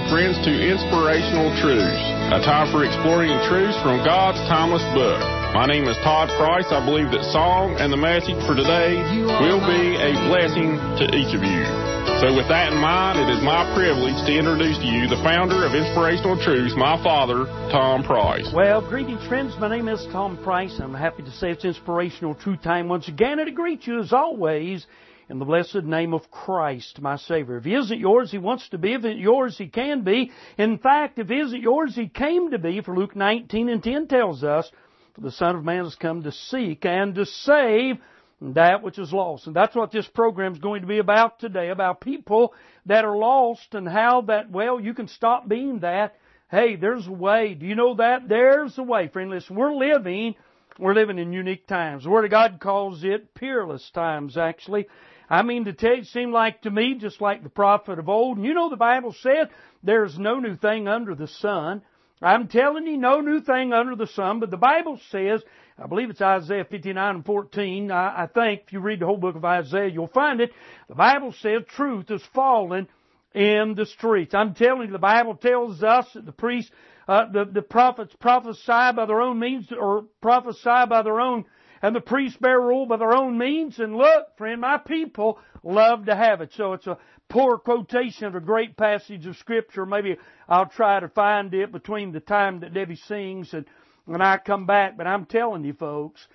friends, to Inspirational Truths, a time for exploring truths from God's timeless book. My name is Todd Price. I believe that song and the message for today will be a blessing to each of you. So with that in mind, it is my privilege to introduce to you the founder of Inspirational Truths, my father, Tom Price. Well, greetings, friends. My name is Tom Price. I'm happy to say it's Inspirational Truth time once again, and to greet you as always in the blessed name of Christ, my Savior. If He isn't yours, He wants to be. If it's yours, He can be. In fact, if He isn't yours, He came to be. For Luke 19:10 tells us, "For the Son of Man has come to seek and to save that which is lost." And that's what this program is going to be about today, about people that are lost and how that, well, you can stop being that. Hey, there's a way. Do you know that? There's a way, friend. Listen, we're living in unique times. The Word of God calls it peerless times, actually. I mean to tell you, it seemed like to me, just like the prophet of old, and you know the Bible said, there's no new thing under the sun. I'm telling you, no new thing under the sun, but the Bible says, I believe it's Isaiah 59:14, I think if you read the whole book of Isaiah, you'll find it. The Bible says truth is fallen in the streets. I'm telling you, the Bible tells us that the priests, the prophets prophesy by their own means, or prophesy by their own, and the priests bear rule by their own means. And look, friend, my people love to have it. So it's a poor quotation of a great passage of Scripture. Maybe I'll try to find it between the time that Debbie sings and when I come back. But I'm telling you, folks,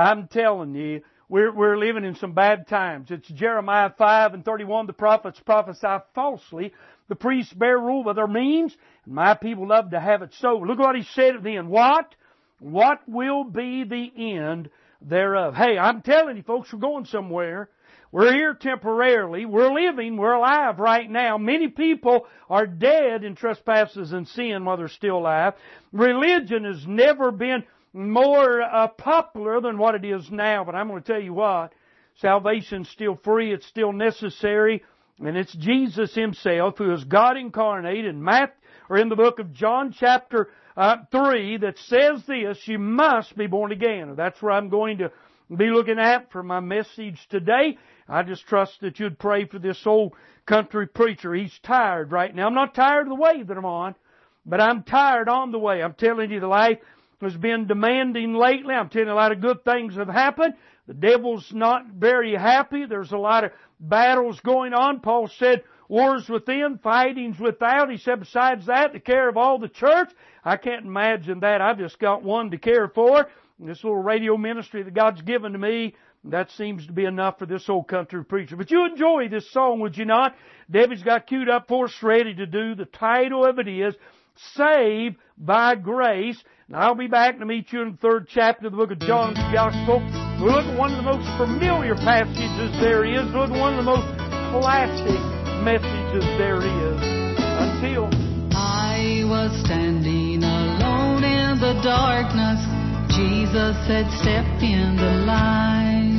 we're living in some bad times. It's Jeremiah 5:31. The prophets prophesy falsely. The priests bear rule by their means, and my people love to have it so. Look what he said at the end. What will be the end thereof? Hey, I'm telling you, folks, we're going somewhere. We're here temporarily. We're living. We're alive right now. Many people are dead in trespasses and sin while they're still alive. Religion has never been more popular than what it is now. But I'm going to tell you what, salvation's still free. It's still necessary. And it's Jesus Himself, who is God incarnate, in the book of John chapter 3, that says this: you must be born again. That's where I'm going to be looking at for my message today. I just trust that you'd pray for this old country preacher. He's tired right now. I'm not tired of the way that I'm on, but I'm tired on the way. I'm telling you, the life has been demanding lately. I'm telling you, a lot of good things have happened. The devil's not very happy. There's a lot of battles going on. Paul said, wars within, fightings without. He said, besides that, the care of all the church. I can't imagine that. I've just got one to care for. This little radio ministry that God's given to me, that seems to be enough for this old country preacher. But you enjoy this song, would you not? Debbie's got queued up for us, ready to do. The title of it is Saved by Grace. And I'll be back to meet you in the 3rd chapter of the book of John's Gospel. We'll look at one of the most familiar passages there is. We'll look at one of the most classic messages there is. Until I was standing alone in the darkness, Jesus said, step in the light.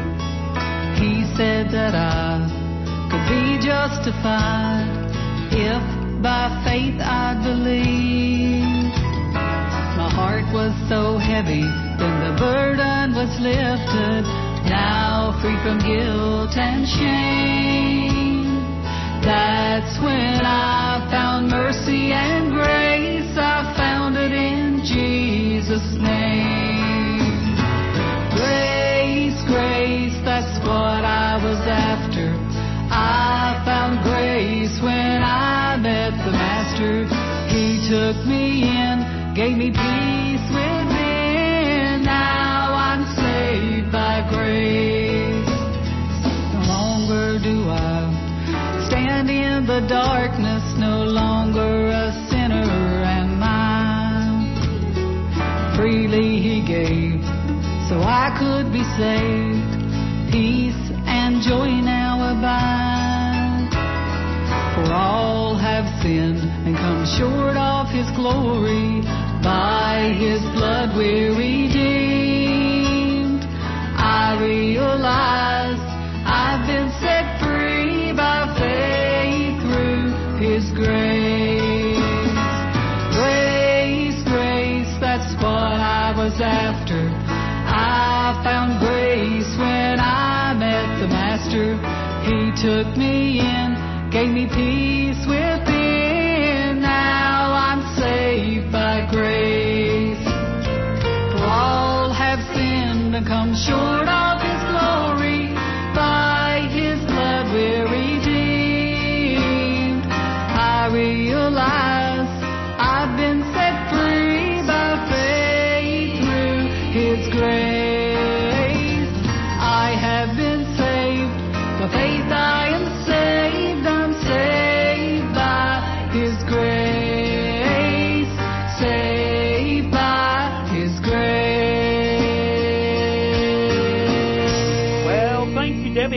He said that I could be justified if by faith I believed. My heart was so heavy, then the burden was lifted. Now free from guilt and shame. That's when I found mercy and grace. I found it in Jesus' name. Grace, grace, that's what I was after. I found grace when I met the Master. He took me in, gave me peace within. Now I'm saved by grace. No longer do I stand in the darkness, no longer a sinner am I. Freely He gave, so I could be saved. Peace and joy now abide. For all have sinned and come short of His glory. By His blood we're redeemed. I realize I've been set free by faith through His grace. Grace, grace, that's what I was after. I found grace when I met the Master. He took me in, gave me peace within.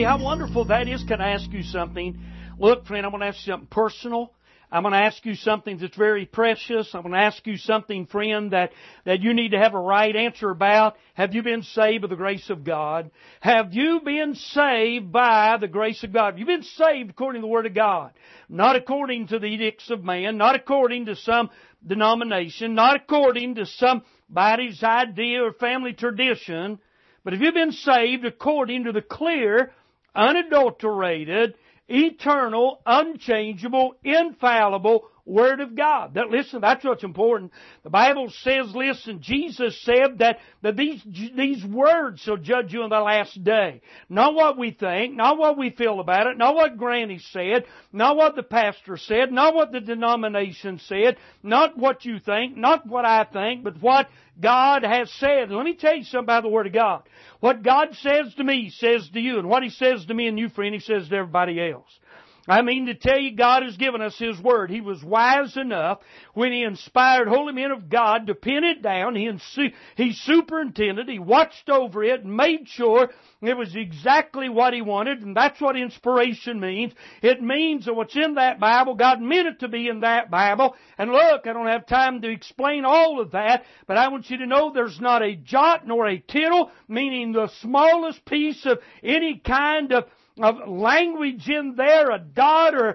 see how wonderful that is. Can I ask you something? Look, friend, I'm going to ask you something personal. I'm going to ask you something that's very precious. I'm going to ask you something, friend, that you need to have a right answer about. Have you been saved by the grace of God? Have you been saved by the grace of God? Have you been saved according to the Word of God? Not according to the edicts of man, not according to some denomination, not according to somebody's idea or family tradition, but have you been saved according to the clear, unadulterated, eternal, unchangeable, infallible Word of God? Listen, that's what's important. The Bible says, listen, Jesus said that these words shall judge you on the last day. Not what we think, not what we feel about it, not what Granny said, not what the pastor said, not what the denomination said, not what you think, not what I think, but what God has said. And let me tell you something about the Word of God. What God says to me, He says to you. And what He says to me and you, friend, He says to everybody else. I mean to tell you, God has given us His Word. He was wise enough when He inspired holy men of God to pen it down. He superintended, He watched over it, and made sure it was exactly what He wanted, and that's what inspiration means. It means that what's in that Bible, God meant it to be in that Bible. And look, I don't have time to explain all of that, but I want you to know there's not a jot nor a tittle, meaning the smallest piece of any kind of language in there, a dot or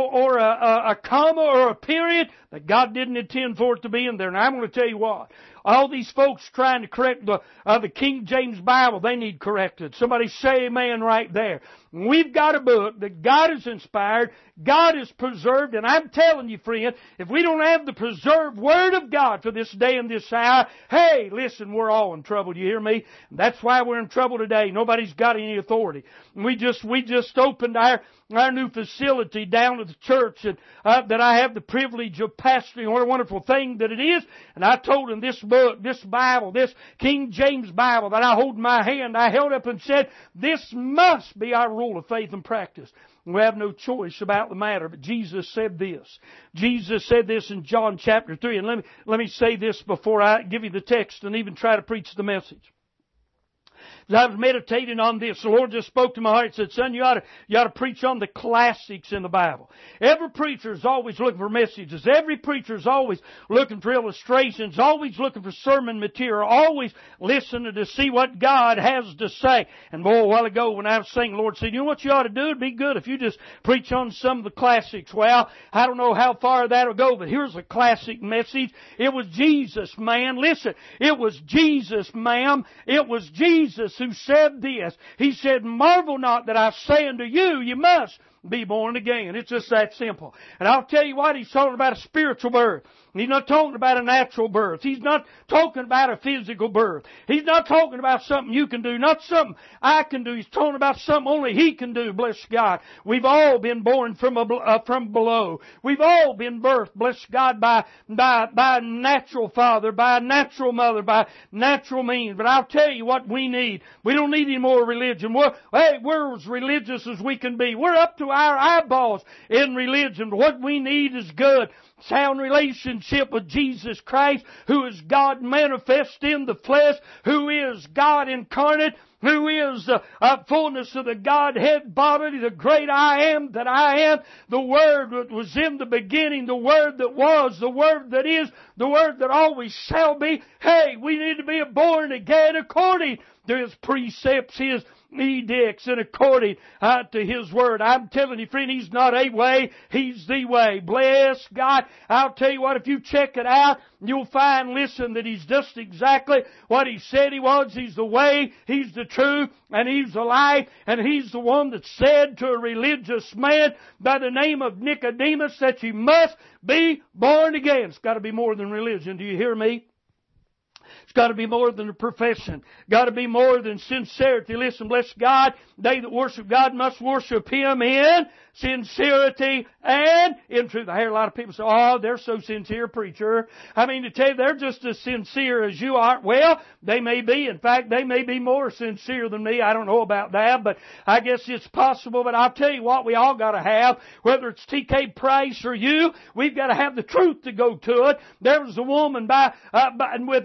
a comma or a period, that God didn't intend for it to be in there. And I'm going to tell you what, all these folks trying to correct the King James Bible, they need corrected. Somebody say amen right there. We've got a book that God has inspired, God has preserved, and I'm telling you, friend, if we don't have the preserved Word of God for this day and this hour, hey, listen, we're all in trouble. Do you hear me? That's why we're in trouble today. Nobody's got any authority. We just opened our new facility down at the church that I have the privilege of pastoring. What a wonderful thing that it is. And I told him this book, this Bible, this King James Bible that I hold in my hand, I held up and said, this must be our rule of faith and practice. We have no choice about the matter, but Jesus said this. Jesus said this in John chapter 3. And let me say this before I give you the text and even try to preach the message. As I was meditating on this, the Lord just spoke to my heart and said, son, you ought to preach on the classics in the Bible. Every preacher is always looking for messages. Every preacher is always looking for illustrations, always looking for sermon material, always listening to see what God has to say. And boy, a while ago when I was singing, the Lord said, you know what you ought to do? It'd be good if you just preach on some of the classics. Well, I don't know how far that'll go, but here's a classic message. It was Jesus, man. Listen, it was Jesus, ma'am. It was Jesus who said this. He said, marvel not that I say unto you, you must be born again. It's just that simple. And I'll tell you what, He's talking about a spiritual birth. He's not talking about a natural birth. He's not talking about a physical birth. He's not talking about something you can do, not something I can do. He's talking about something only He can do, bless God. We've all been born from below. We've all been birthed, bless God, by a natural father, by a natural mother, by natural means. But I'll tell you what we need. We don't need any more religion. We're as religious as we can be. We're up to our eyeballs in religion. But what we need is good, sound relationship with Jesus Christ, who is God manifest in the flesh, who is God incarnate, who is the fullness of the Godhead bodily, the great I am that I am, the Word that was in the beginning, the Word that was, the Word that is, the Word that always shall be. Hey, we need to be born again according to His precepts, His edicts, and according to His Word. I'm telling you, friend, He's not a way, He's the way. Bless God. I'll tell you what, if you check it out, you'll find, listen, that He's just exactly what He said He was. He's the way, He's the truth, and He's the life, and He's the one that said to a religious man by the name of Nicodemus that you must be born again. It's got to be more than religion. Do you hear me? It's got to be more than a profession. Got to be more than sincerity. Listen, bless God. They that worship God must worship Him in sincerity and in truth. I hear a lot of people say, oh, they're so sincere, preacher. I mean, to tell you, they're just as sincere as you are. Well, they may be. In fact, they may be more sincere than me. I don't know about that, but I guess it's possible. But I'll tell you what, we all got to have, whether it's T.K. Price or you, we've got to have the truth to go to it. There was a woman with no name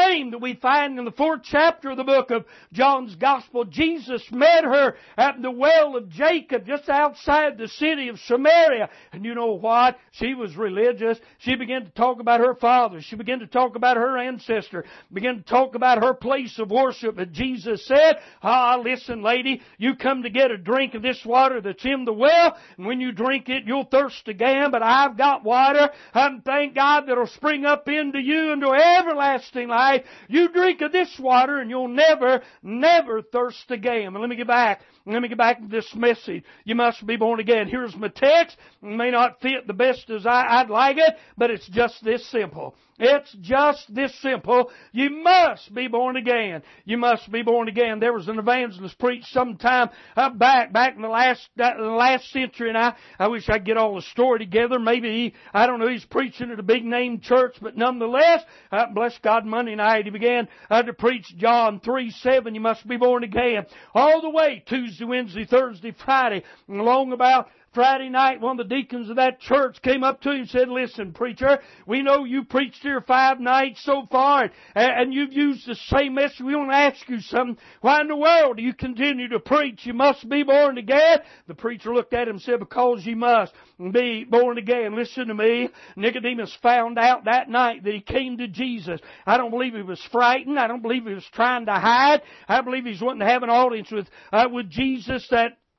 same that we find in the 4th chapter of the book of John's Gospel. Jesus met her at the well of Jacob just outside the city of Samaria. And you know what? She was religious. She began to talk about her father. She began to talk about her ancestor. Began to talk about her place of worship. But Jesus said, listen, lady, you come to get a drink of this water that's in the well, and when you drink it, you'll thirst again, but I've got water, and thank God, that'll spring up into you into everlasting life. You drink of this water, and you'll never, never thirst again. But let me get back to this message. You must be born again. Here's my text. It may not fit the best as I'd like it, but it's just this simple. It's just this simple. You must be born again. You must be born again. There was an evangelist preached sometime back in the last century, and I wish I could get all the story together. Maybe he's preaching at a big name church, but nonetheless, bless God, Monday night he began to preach John 3:7. You must be born again. All the way Tuesday, Wednesday, Thursday, Friday, and along about Friday night, one of the deacons of that church came up to him and said, listen, preacher, we know you preached here 5 nights so far, and you've used the same message. We want to ask you something. Why in the world do you continue to preach? You must be born again. The preacher looked at him and said, because you must be born again. Listen to me. Nicodemus found out that night that he came to Jesus. I don't believe he was frightened. I don't believe he was trying to hide. I believe he was wanting to have an audience with Jesus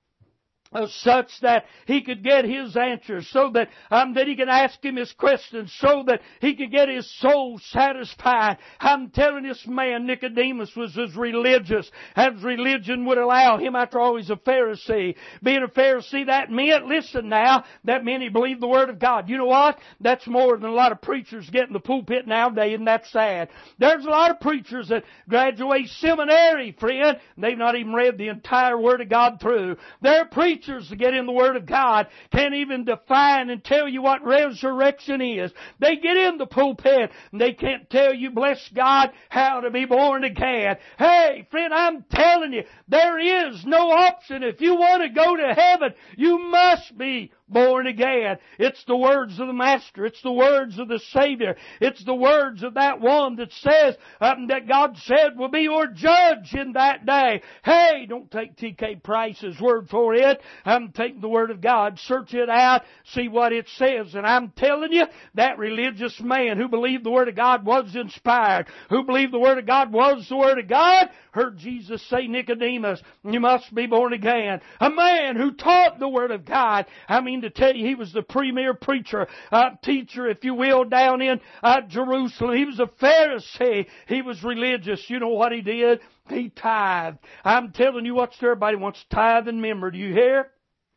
such that he could get his answers, so that he could ask him his questions, so that he could get his soul satisfied. I'm telling this man, Nicodemus was as religious as religion would allow him. After all, he's a Pharisee. Being a Pharisee, that meant, listen now, that meant he believed the Word of God. You know what? That's more than a lot of preachers get in the pulpit nowadays, and that's sad. There's a lot of preachers that graduate seminary, friend, and they've not even read the entire Word of God through. They're preachers to get in the Word of God, can't even define and tell you what resurrection is. They get in the pulpit and they can't tell you, bless God, how to be born again. Hey, friend, I'm telling you, there is no option. If you want to go to heaven, you must be born again. It's the words of the Master. It's the words of the Savior. It's the words of that one that says that God said will be your judge in that day. Hey, don't take T.K. Price's word for it. I'm taking the Word of God. Search it out. See what it says. And I'm telling you, that religious man who believed the Word of God was inspired, who believed the Word of God was the Word of God, heard Jesus say, Nicodemus, you must be born again. A man who taught the Word of God. I mean to tell you, he was the premier preacher, teacher, if you will, down in Jerusalem. He was a Pharisee. He was religious. You know what he did? He tithed. I'm telling you what, everybody wants tithing member. Do you hear?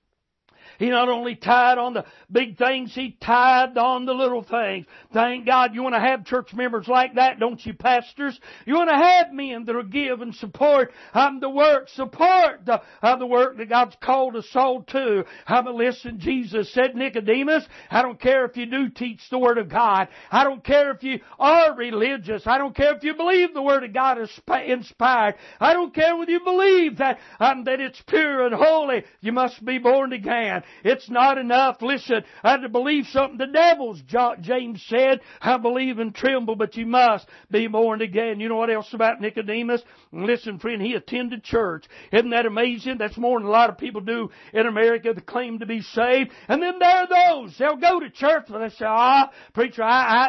He not only tithed on the big things, he tithed on the little things. Thank God. You want to have church members like that, don't you, pastors? You want to have men that will give and support the work. Support the work that God's called us all to. Listen, Jesus said, Nicodemus, I don't care if you do teach the Word of God. I don't care if you are religious. I don't care if you believe the Word of God is inspired. I don't care whether you believe that it's pure and holy. You must be born again. It's not enough, listen, to believe something the devil's, James said, I believe and tremble, but you must be born again. You know what else about Nicodemus? Listen, friend, he attended church. Isn't that amazing? That's more than a lot of people do in America that claim to be saved. And then there are those, they'll go to church, but they say, preacher,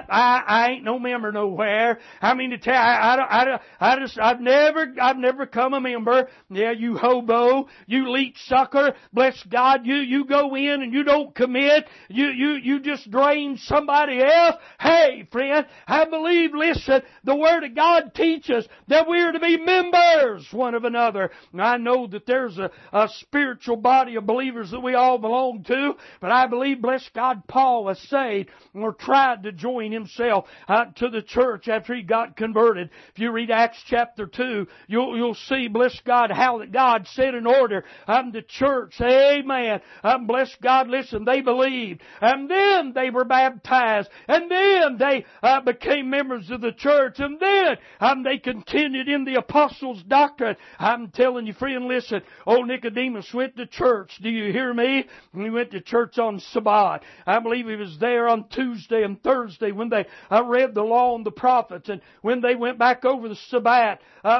I ain't no member nowhere. I mean to tell you, I've never become a member. Yeah, you hobo, you leech sucker, bless God, you go in and you don't commit, you just drain somebody else. Hey, friend, I believe, listen, the Word of God teaches that we are to be members one of another. Now, I know that there's a spiritual body of believers that we all belong to, but I believe, bless God, Paul was saved or tried to join himself to the church after he got converted. If you read Acts chapter 2, you'll see, bless God, how that God set in order the church, amen, Bless God, listen, they believed. And then they were baptized. And then they became members of the church. And then they continued in the apostles' doctrine. I'm telling you, friend, listen, old Nicodemus went to church. Do you hear me? He went to church on Sabbath. I believe he was there on Tuesday and Thursday when they read the law and the prophets, and when they went back over the Sabbath,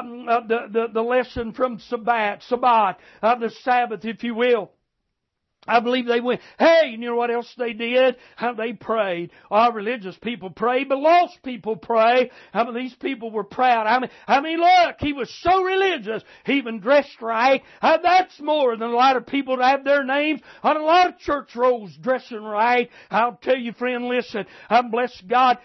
the lesson from Sabbath, the Sabbath, if you will. I believe they went, hey, you know what else they did? How they prayed. Our religious people pray, but lost people pray. How many these people were proud? I mean, look, he was so religious. He even dressed right. That's more than a lot of people that have their names on a lot of church rolls dressing right. I'll tell you, friend, listen, bless God.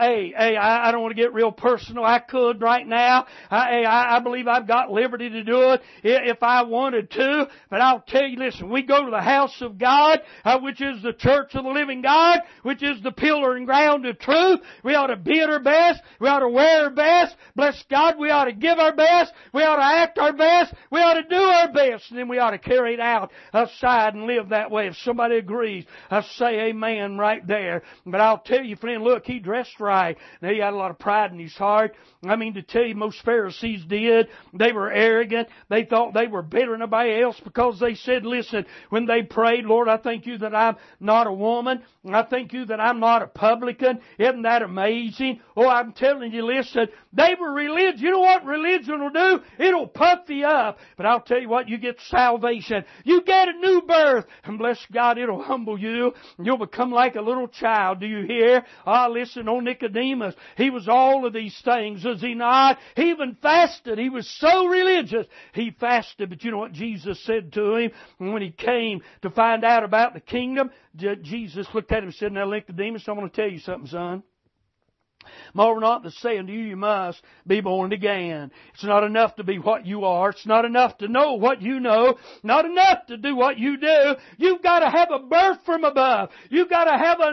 I don't want to get real personal. I could right now. I believe I've got liberty to do it if I wanted to. But I'll tell you, listen, we go to the house of God, which is the church of the living God, which is the pillar and ground of truth. We ought to be at our best. We ought to wear our best. Bless God, we ought to give our best. We ought to act our best. We ought to do our best. And then we ought to carry it out aside and live that way. If somebody agrees, I say amen right there. But I'll tell you, friend, look, he dressed right. Now, he had a lot of pride in his heart. I mean, to tell you, most Pharisees did. They were arrogant. They thought they were better than anybody else because they said, listen, when they prayed, Lord, I thank you that I'm not a woman. I thank you that I'm not a publican. Isn't that amazing? Oh, I'm telling you, listen, they were religious. You know what religion will do? It'll puff you up. But I'll tell you what, you get salvation. You get a new birth. And bless God, it'll humble you. You'll become like a little child. Do you hear? Listen, old Nicodemus, he was all of these things, was he not? He even fasted. He was so religious. He fasted. But you know what Jesus said to him when he came to find out about the kingdom? Jesus looked at him and said, now Nicodemus, I'm going to tell you something, son. Moreover not the saying to you, you must be born again. It's not enough to be what you are. It's not enough to know what you know. Not enough to do what you do. You've got to have a birth from above. You've got to have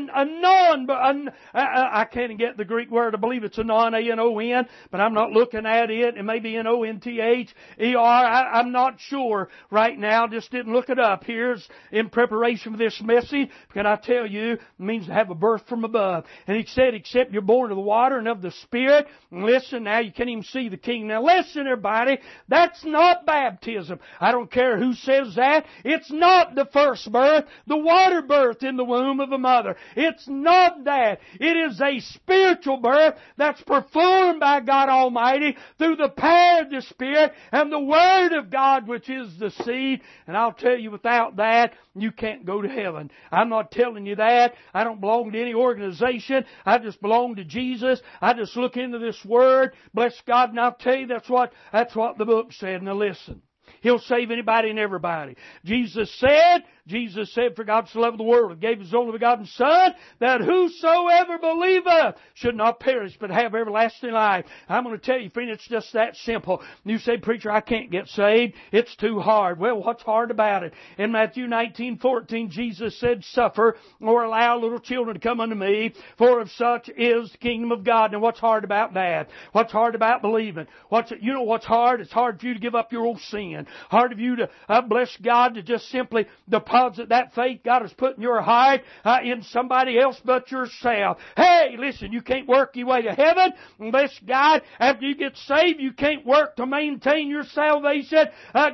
I can't get the Greek word. I believe it's a non-A-N-O-N, but I'm not looking at it. It may be N-O-N-T-H-E-R. I'm not sure right now. Just didn't look it up. Here's in preparation for this message. Can I tell you, it means to have a birth from above. And he said, except you're born of the water and of the Spirit. And listen, now you can't even see the King. Now listen, everybody, that's not baptism. I don't care who says that. It's not the first birth, the water birth in the womb of a mother. It's not that. It is a spiritual birth that's performed by God Almighty through the power of the Spirit and the Word of God, which is the seed. And I'll tell you, without that, you can't go to heaven. I'm not telling you that. I don't belong to any organization. I just belong to Jesus. I just look into this Word. Bless God, and I'll tell you that's what the book said. Now listen. He'll save anybody and everybody. Jesus said, for God so loved the world, and gave His only begotten Son, that whosoever believeth should not perish, but have everlasting life. I'm going to tell you, friend, it's just that simple. You say, preacher, I can't get saved. It's too hard. Well, what's hard about it? In Matthew 19:14, Jesus said, suffer or allow little children to come unto me, for of such is the kingdom of God. Now, what's hard about that? What's hard about believing? You know what's hard? It's hard for you to give up your old sin. Hard of you to, bless God, to just simply deposit that faith God has put in your heart in somebody else but yourself. Hey, listen, you can't work your way to heaven. Bless God, after you get saved, you can't work to maintain your salvation.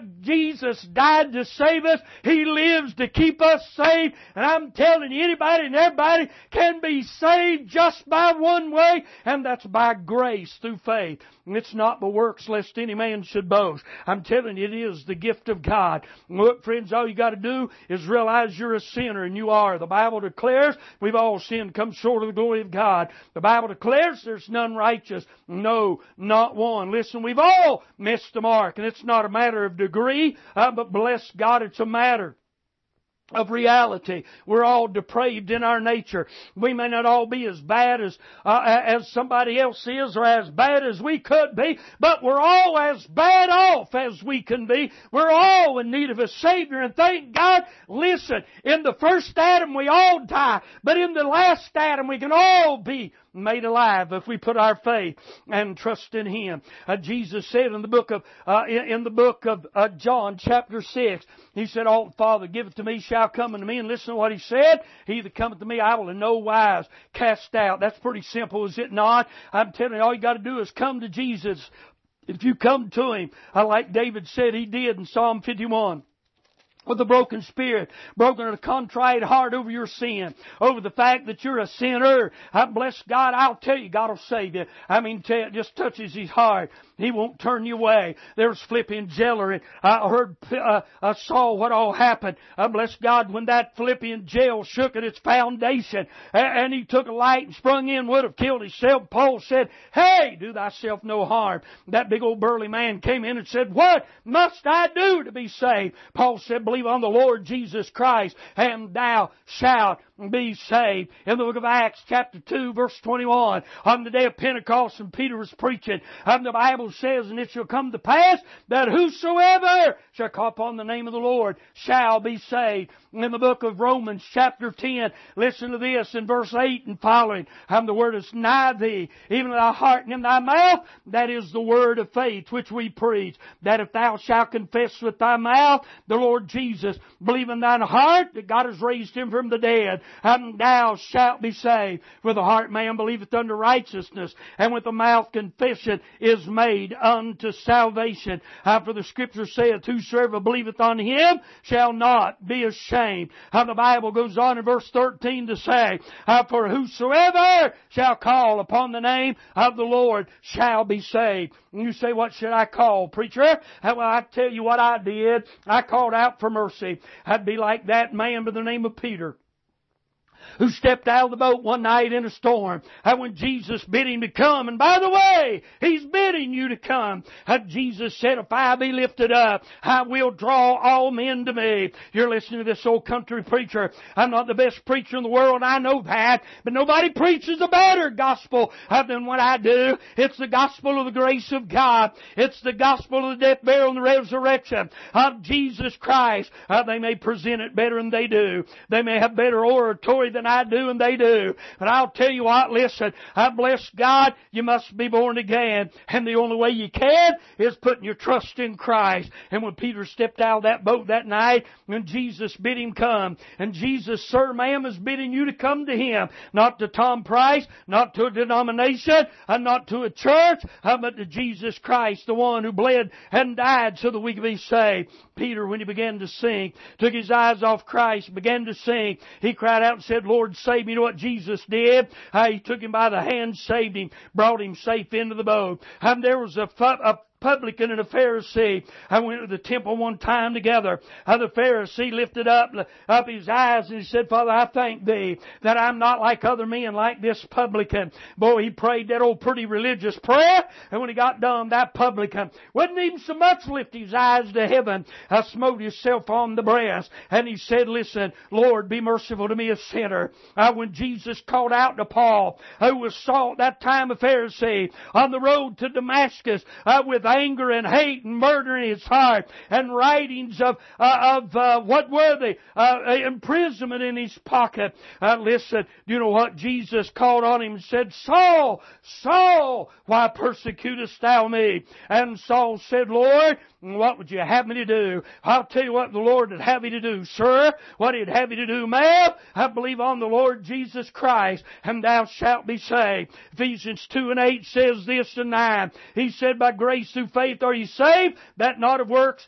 Jesus died to save us. He lives to keep us saved. And I'm telling you, anybody and everybody can be saved just by one way, and that's by grace through faith. And it's not by works, lest any man should boast. I'm telling you, it is the gift of God. Look, friends, all you got to do is realize you're a sinner, and you are. The Bible declares we've all sinned, come short of the glory of God. The Bible declares there's none righteous. No, not one. Listen, we've all missed the mark, and it's not a matter of degree, but bless God, it's a matter of reality. We're all depraved in our nature. We may not all be as bad as somebody else is, or as bad as we could be, but we're all as bad off as we can be. We're all in need of a Savior, and thank God, listen, in the first Adam we all die, but in the last Adam we can all be made alive if we put our faith and trust in Him. Jesus said in the book of John chapter 6, He said, all the Father giveth to me shall come unto me. And listen to what He said. He that cometh to me I will in no wise cast out. That's pretty simple, is it not? I'm telling you, all you got to do is come to Jesus. If you come to Him, like David said he did in Psalm 51, with a broken spirit, broken and a contrite heart over your sin, over the fact that you're a sinner. I bless God, I'll tell you, God will save you. I mean, it just touches His heart. He won't turn you away. There was Philippian jailer. I saw what all happened. I bless God when that Philippian jail shook at its foundation and he took a light and sprung in, would have killed himself. Paul said, hey, do thyself no harm. That big old burly man came in and said, what must I do to be saved? Paul said, believe on the Lord Jesus Christ and thou shalt be saved. In the book of Acts chapter 2 verse 21, on the day of Pentecost and Peter was preaching, the Bible says, and it shall come to pass that whosoever shall call upon the name of the Lord shall be saved. In the book of Romans chapter 10, listen to this in verse 8 and following, the word is nigh thee, even in thy heart and in thy mouth, that is the word of faith which we preach, that if thou shalt confess with thy mouth the Lord Jesus, believe in thine heart that God has raised Him from the dead, thou shalt be saved. With the heart man believeth unto righteousness, and with the mouth confession is made unto salvation. For the Scripture saith, whosoever believeth on Him shall not be ashamed. The Bible goes on in verse 13 to say, for whosoever shall call upon the name of the Lord shall be saved. And you say, what should I call, preacher? Well, I tell you what I did. I called out for mercy. I'd be like that man by the name of Peter, who stepped out of the boat one night in a storm. And when Jesus bid him to come, and by the way, He's bidding you to come. Jesus said, if I be lifted up, I will draw all men to me. You're listening to this old country preacher. I'm not the best preacher in the world, I know that, but nobody preaches a better gospel than what I do. It's the gospel of the grace of God. It's the gospel of the death, burial, and the resurrection of Jesus Christ. They may present it better than they do. They may have better oratory than I do and they do. But I'll tell you what, listen, I bless God, you must be born again. And the only way you can is putting your trust in Christ. And when Peter stepped out of that boat that night, when Jesus bid him come, and Jesus, sir, ma'am, is bidding you to come to Him. Not to Tom Price, not to a denomination, and not to a church, but to Jesus Christ, the one who bled and died so that we could be saved. Peter, when he began to sink, took his eyes off Christ, began to sink. He cried out and said, Lord, save me. You know what Jesus did? He took him by the hand, saved him, brought him safe into the boat. And there was a publican and a Pharisee. I went to the temple one time together. The Pharisee lifted up his eyes and he said, Father, I thank Thee that I'm not like other men, like this publican. Boy, he prayed that old pretty religious prayer, and when he got done, that publican wouldn't even so much lift his eyes to heaven. Smote himself on the breast, and he said, listen, Lord, be merciful to me, a sinner. When Jesus called out to Paul, who was Saul at that time a Pharisee, on the road to Damascus, with anger and hate and murder in his heart, and writings of what were they? Imprisonment in his pocket. Listen, do you know what? Jesus called on him and said, Saul, Saul, why persecutest thou me? And Saul said, Lord, what would you have me to do? I'll tell you what the Lord would have you to do, sir. What He'd have you to do, ma'am. I believe on the Lord Jesus Christ, and thou shalt be saved. Ephesians 2:8 says this and 9. He said, by grace through faith are you saved, that not of works,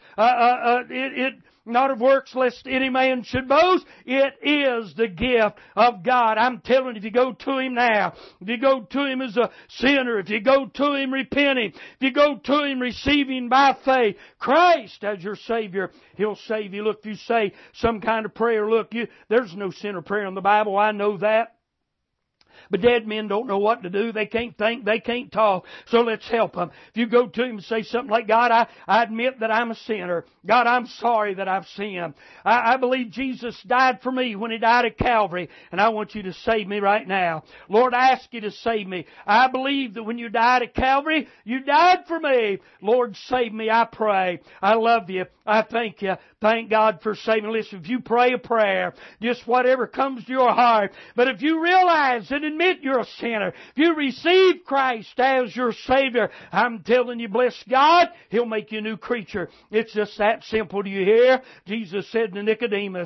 not of works, lest any man should boast. It is the gift of God. I'm telling you, if you go to Him now, if you go to Him as a sinner, if you go to Him repenting, if you go to Him receiving by faith Christ as your Savior, He'll save you. Look, if you say some kind of prayer, look, there's no sinner prayer in the Bible. I know that. But dead men don't know what to do. They can't think. They can't talk. So let's help them. If you go to Him and say something like, God, I admit that I'm a sinner. God, I'm sorry that I've sinned. I believe Jesus died for me when He died at Calvary, and I want You to save me right now. Lord, I ask You to save me. I believe that when You died at Calvary, You died for me. Lord, save me, I pray. I love You. I thank You. Thank God for saving. Listen, if you pray a prayer, just whatever comes to your heart, but if you realize and admit admit you're a sinner, if you receive Christ as your Savior, I'm telling you, bless God, He'll make you a new creature. It's just that simple. Do you hear? Jesus said to Nicodemus,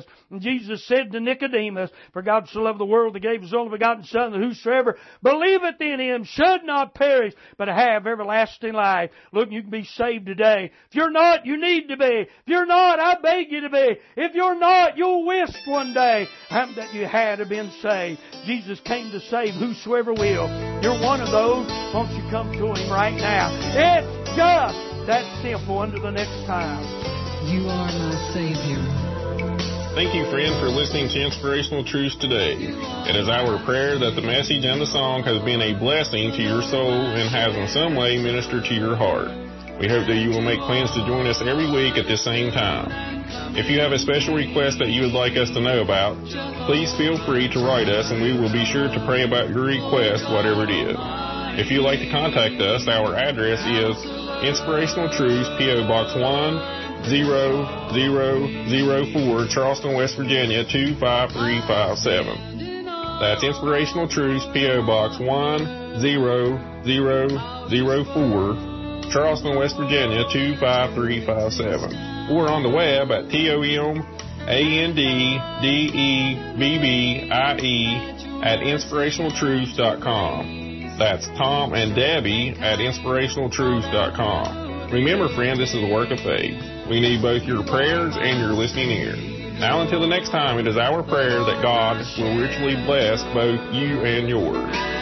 for God so loved the world that gave His only begotten Son, that whosoever believeth in Him should not perish, but have everlasting life. Look, you can be saved today. If you're not, you need to be. If you're not, I beg you to be. If you're not, you'll wish one day that you had been saved. Jesus came to save whosoever will. You're one of those. Won't you come to Him right now? It's just that simple. Until the next time. You are my Savior. Thank you, friend, for listening to Inspirational Truths today. It is our prayer that the message and the song has been a blessing to your soul and has in some way ministered to your heart. We hope that you will make plans to join us every week at the same time. If you have a special request that you would like us to know about, please feel free to write us and we will be sure to pray about your request, whatever it is. If you'd like to contact us, our address is Inspirational Truths, P.O. Box 10004, Charleston, West Virginia 25357. That's Inspirational Truths, P.O. Box 10004, Charleston, West Virginia 25357. Or on the web at TOMANDEBBIE@inspirationaltruths.com. That's Tom and Debbie at inspirationaltruths.com. Remember, friend, this is a work of faith. We need both your prayers and your listening ear. Now until the next time, it is our prayer that God will richly bless both you and yours.